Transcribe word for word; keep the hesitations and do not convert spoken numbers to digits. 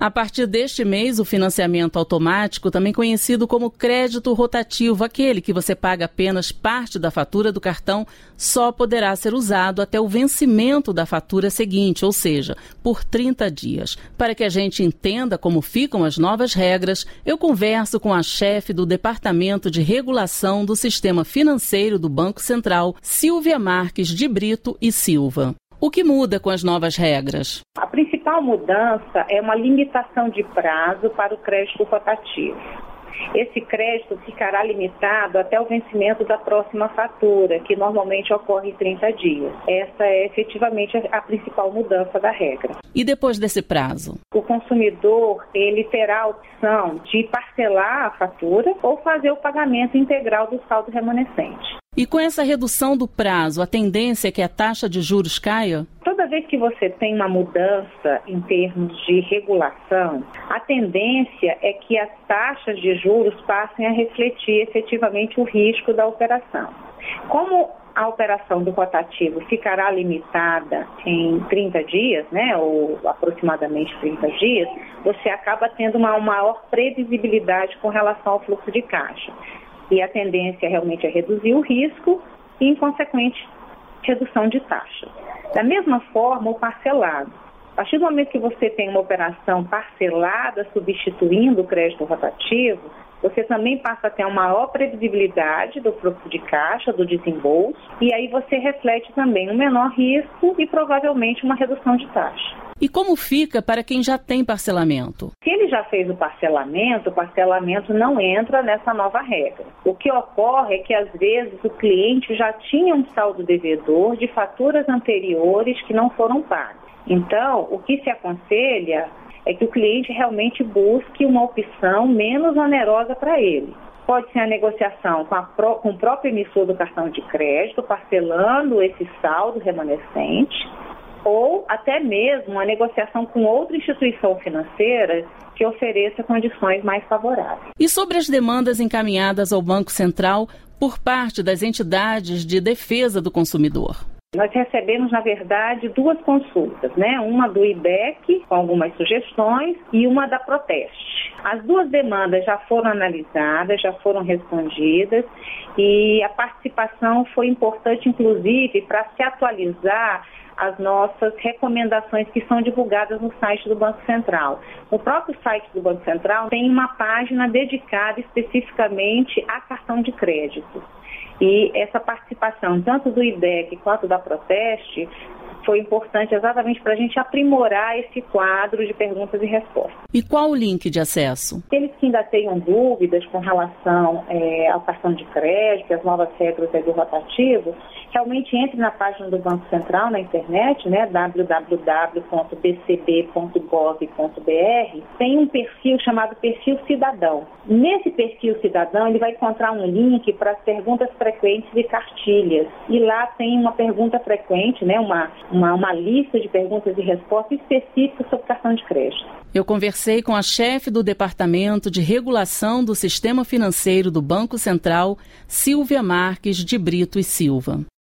A partir deste mês, o financiamento automático, também conhecido como crédito rotativo, aquele que você paga apenas parte da fatura do cartão, só poderá ser usado até o vencimento da fatura seguinte, ou seja, por trinta dias. Para que a gente entenda como ficam as novas regras, eu converso com a chefe do Departamento de Regulação do Sistema Financeiro do Banco Central, Silvia Marques de Brito e Silva. O que muda com as novas regras? A principal mudança é uma limitação de prazo para o crédito rotativo. Esse crédito ficará limitado até o vencimento da próxima fatura, que normalmente ocorre em trinta dias. Essa é efetivamente a principal mudança da regra. E depois desse prazo? O consumidor ele terá a opção de parcelar a fatura ou fazer o pagamento integral do saldo remanescente. E com essa redução do prazo, a tendência é que a taxa de juros caia? Toda vez que você tem uma mudança em termos de regulação, a tendência é que as taxas de juros passem a refletir efetivamente o risco da operação. Como a operação do rotativo ficará limitada em trinta dias, né, ou aproximadamente trinta dias, você acaba tendo uma maior previsibilidade com relação ao fluxo de caixa. E a tendência realmente é reduzir o risco e, em consequente, redução de taxa. Da mesma forma, o parcelado. A partir do momento que você tem uma operação parcelada substituindo o crédito rotativo, você também passa a ter uma maior previsibilidade do fluxo de caixa, do desembolso, e aí você reflete também um menor risco e provavelmente uma redução de taxa. E como fica para quem já tem parcelamento? Se ele já fez o parcelamento, o parcelamento não entra nessa nova regra. O que ocorre é que, às vezes, o cliente já tinha um saldo devedor de faturas anteriores que não foram pagas. Então, o que se aconselha é que o cliente realmente busque uma opção menos onerosa para ele. Pode ser a negociação com, a pro, com o próprio emissor do cartão de crédito, parcelando esse saldo remanescente, ou até mesmo a negociação com outra instituição financeira que ofereça condições mais favoráveis. E sobre as demandas encaminhadas ao Banco Central por parte das entidades de defesa do consumidor? Nós recebemos, na verdade, duas consultas, né? Uma do I B E C, com algumas sugestões, e uma da Proteste. As duas demandas já foram analisadas, já foram respondidas, e a participação foi importante, inclusive, para se atualizar as nossas recomendações que são divulgadas no site do Banco Central. O próprio site do Banco Central tem uma página dedicada especificamente a cartão de crédito. E essa participação, tanto do I B E C quanto da Proteste, foi importante exatamente para a gente aprimorar esse quadro de perguntas e respostas. E qual o link de acesso? Aqueles que ainda tenham dúvidas com relação é, ao cartão de crédito, as novas regras aí do rotativo, realmente entre na página do Banco Central na internet, né, w w w ponto b c b ponto gov ponto b r, tem um perfil chamado Perfil Cidadão. Nesse Perfil Cidadão, ele vai encontrar um link para as perguntas frequentes e cartilhas. E lá tem uma pergunta frequente, né, uma Uma, uma lista de perguntas e respostas específicas sobre cartão de crédito. Eu conversei com a chefe do Departamento de Regulação do Sistema Financeiro do Banco Central, Silvia Marques de Brito e Silva.